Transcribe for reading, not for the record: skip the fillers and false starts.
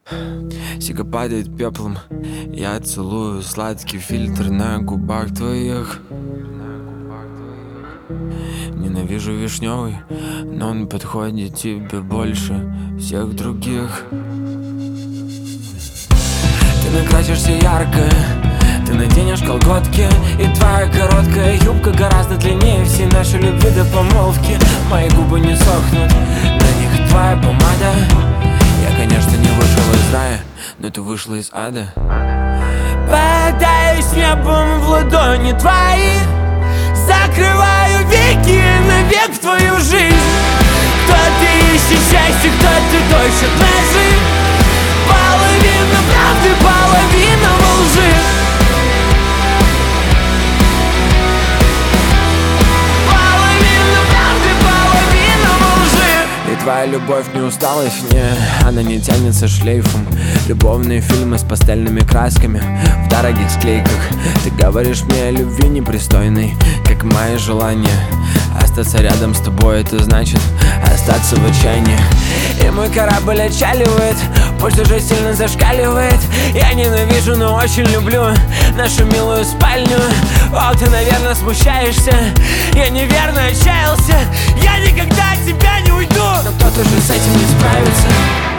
Сига падает пеплом, я целую сладкий фильтр на губах твоих. Ненавижу вишневый, но он подходит тебе больше всех других. Ты накрасишься ярко, ты наденешь колготки, и твоя короткая юбка гораздо длиннее всей нашей любви до помолвки. Мои губы не сохнут, на них твоя помада. Я, конечно, не вышел из рая, но ты вышла из ада. Бодаюсь небом в ладони твои, закрываю веки навек в твою жизнь. Кто-то ищет счастье, кто-то точит ножи. Половина правды, половина во лжи. Половина правды, половина во лжи. И твоя любовь не усталость, не, она не тянется шлейфом. Любовные фильмы с пастельными красками в дорогих склейках. Ты говоришь мне о любви непристойной, как мои желания. Остаться рядом с тобой — это значит остаться в отчаянии. И мой корабль отчаливает, пульс уже сильно зашкаливает. Я ненавижу, но очень люблю нашу милую спальню. О, ты, наверное, смущаешься, я неверно отчаялся. Я никогда от тебя не уйду, но кто-то же с этим не справится.